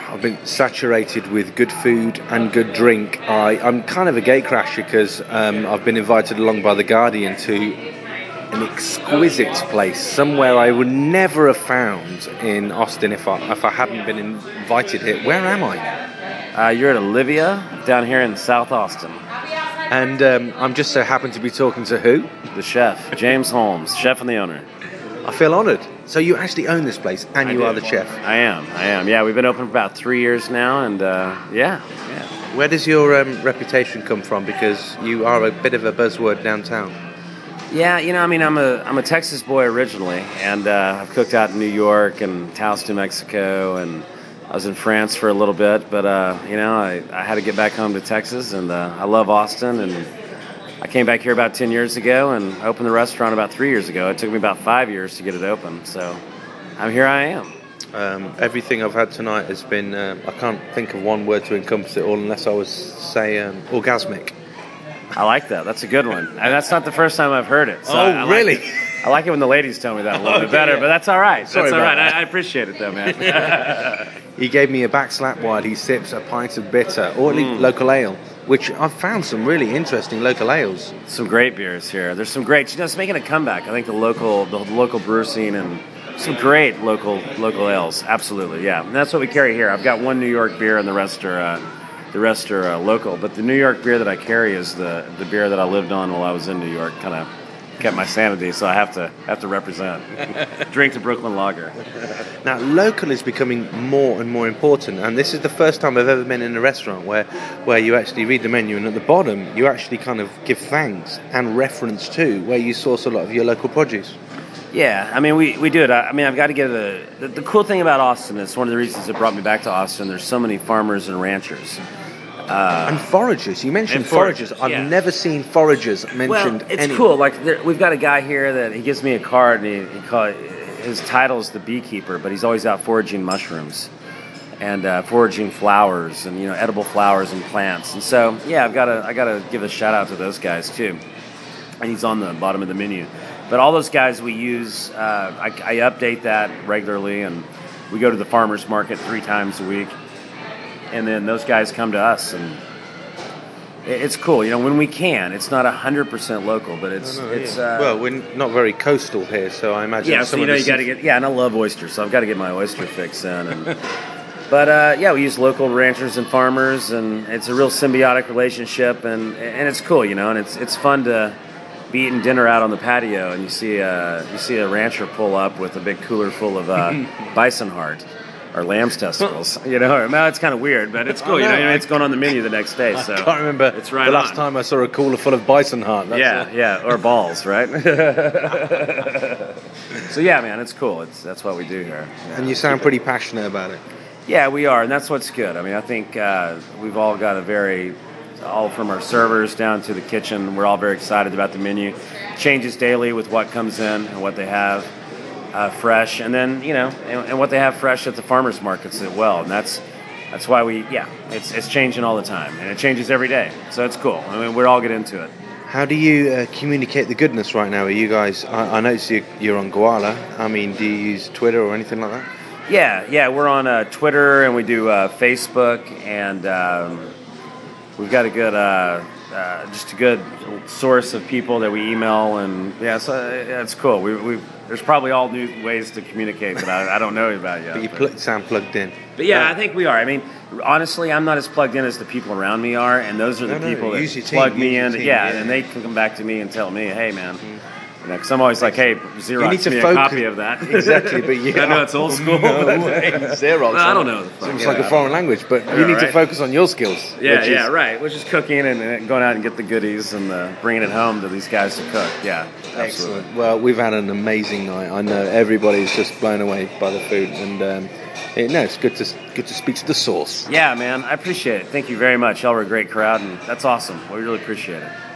I've been saturated with good food and good drink. I'm kind of a gatecrasher because I've been invited along by The Guardian to an exquisite place, somewhere I would never have found in Austin if I hadn't been invited here. Where am I? You're at Olivia down here in South Austin. And I'm just so happen to be talking to who? The chef, James Holmes, chef and the owner. I feel honoured. So you actually own this place, and you are the chef. I am. Yeah, we've been open for about 3 years now, and yeah. Where does your reputation come from? Because you are a bit of a buzzword downtown. Yeah, I'm a Texas boy originally, and I've cooked out in New York and Taos, New Mexico, and I was in France for a little bit, but I had to get back home to Texas, and I love Austin, and I came back here about 10 years ago and opened the restaurant about 3 years ago. It took me about 5 years to get it open, so here I am. Everything I've had tonight has been, I can't think of one word to encompass it all unless I was, say, orgasmic. I like that. That's a good one. And that's not the first time I've heard it. So really? I like it when the ladies tell me that a little bit better, but that's all right. Sorry that's all right. that. I appreciate it, though, man. He gave me a backslap while he sips a pint of bitter, or at least local ale, which I've found some really interesting local ales. Some great beers here. There's some great, it's making a comeback. I think the local brewer scene and some great local ales. Absolutely, yeah. And that's what we carry here. I've got one New York beer and the rest are local. But the New York beer that I carry is the beer that I lived on while I was in New York. Kind of kept my sanity, so I have to represent. Drink the Brooklyn Lager. Now, local is becoming more and more important, and this is the first time I've ever been in a restaurant where you actually read the menu, and at the bottom you actually kind of give thanks and reference to where you source a lot of your local produce. Yeah, we do it. I've got to get the cool thing about Austin is one of the reasons that brought me back to Austin. There's so many farmers and ranchers. And foragers. You mentioned foragers. Yeah. I've never seen foragers mentioned. Well, it's cool. Like we've got a guy here that he gives me a card, and his title's the beekeeper, but he's always out foraging mushrooms and foraging flowers and edible flowers and plants. And so I gotta give a shout out to those guys too. And he's on the bottom of the menu. But all those guys we use, I update that regularly, and we go to the farmers market 3 times a week. And then those guys come to us, and it's cool. When we can, it's not 100% local, but it's. Well, we're not very coastal here, so I imagine. Yeah, so you got to get. Yeah, and I love oysters, so I've got to get my oyster fix in. And, but we use local ranchers and farmers, and it's a real symbiotic relationship, and it's cool, and it's fun to be eating dinner out on the patio, and you see a rancher pull up with a big cooler full of bison heart. Or lamb's testicles, Now it's kind of weird, but it's cool. It's going on the menu the next day. So I can't remember it's right the last time I saw a cooler full of bison heart. Or balls, right? So man, it's cool. That's what we do here. And you sound pretty passionate about it. Yeah, we are, and that's what's good. I think we've all got all from our servers down to the kitchen. We're all very excited about the menu. It changes daily with what comes in and what they have. Fresh, and then and what they have fresh at the farmers markets as well, and that's why it's changing all the time, and it changes every day, so it's cool. We're all get into it. How do you communicate the goodness right now? Are you guys? I notice you're on Gowalla. do you use Twitter or anything like that? Yeah, we're on Twitter, and we do Facebook, and we've got a good. Just a good source of people that we email, and so it's cool. There's probably all new ways to communicate that I don't know about yet. But you sound plugged in. But I think we are. Honestly, I'm not as plugged in as the people around me are, and those are the people that plug me in. And they can come back to me and tell me, hey, man. Because I'm always like, hey, Xerox me a copy of that. Exactly, but I know it's old school. No way. Xerox. I don't know. It's almost like a foreign language, but you need to focus on your skills. Right. Which is cooking and going out and get the goodies and bringing it home to these guys to cook. Yeah, absolutely. Excellent. Well, we've had an amazing night. I know everybody's just blown away by the food, and it's good to speak to the source. Yeah, man, I appreciate it. Thank you very much. Y'all were a great crowd, and that's awesome. We really appreciate it.